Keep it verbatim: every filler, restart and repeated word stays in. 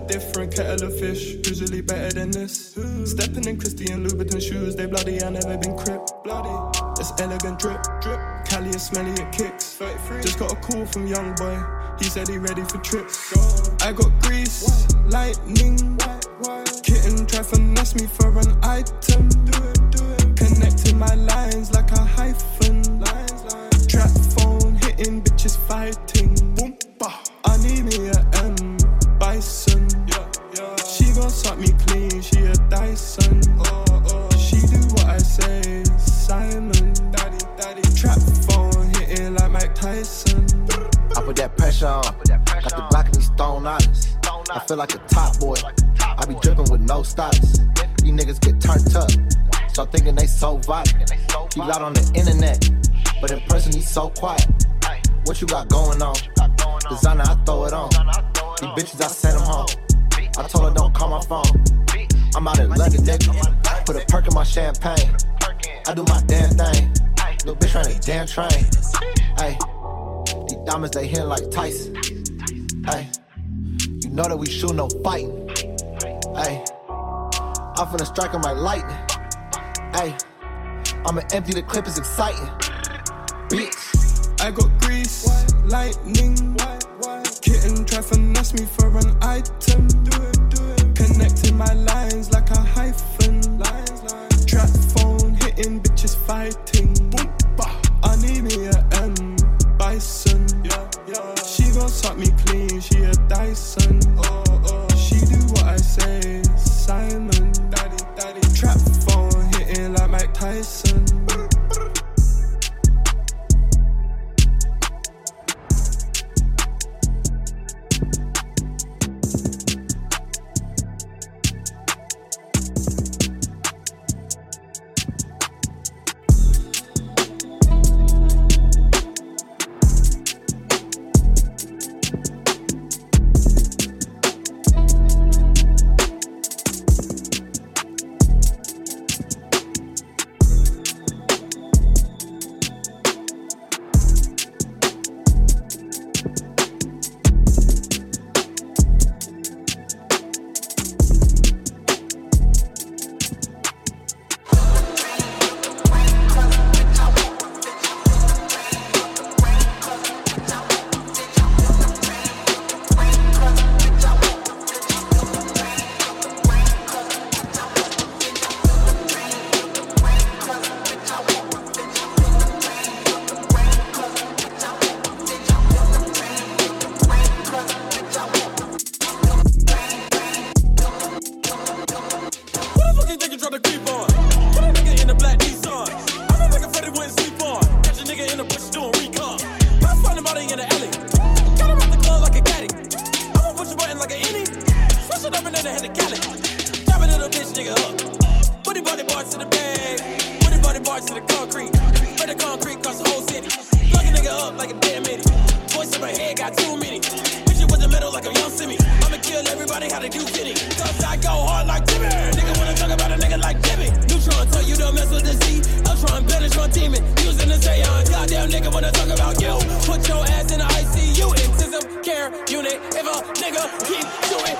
different kettle of fish, usually better than this. Stepping in Christian Louboutin shoes, they bloody, I never been crip. Bloody, it's elegant drip, drip. Cali is smelly, it kicks. thirty-three. Just got a call from young boy, he said he ready for trips. I got grease, lightning, kitten try finesse me for an item. Do it, do it. Connecting my lines like a hyphen. Lines, lines. Trap phone hitting, bitches fighting. Boom, bah. I need me a M Bison. Yeah, yeah. She gon' suck me clean, she a Dyson. Oh, oh. She do what I say, Simon. Daddy, daddy. Trap phone hitting like Mike Tyson. I put that pressure on. Got the Glock and these stone eyes. I feel like a top boy. I be dripping with no stops. These niggas get turned up. So thinking they so violent. He loud on the internet, but in person he's so quiet. What you got going on? Designer, I throw it on. These bitches, I send them home. I told her don't call my phone. I'm out in London, nigga. Put a perk in my champagne. I do my damn thing. Little bitch ran a damn train. Ay, these diamonds they hit like Tyson. Ay, you know that we shoot no fighting. Ay, I'm finna strike him like lightning. Ay, I'ma empty the clip, it's exciting. Bitch. I got grease, lightning, kitten try finesse me for an item. Do it, do it. Connecting my lines like a hyphen. Lines, lines. Trap phone hitting, bitches fighting. Boom, bah. I need me a M Bison. Yeah, yeah. She gon' suck me clean, she a Dyson. Oh, oh. She do what I say, Simon. Daddy, daddy. Trap phone hitting like Mike Tyson. Unit, if a nigga keep doing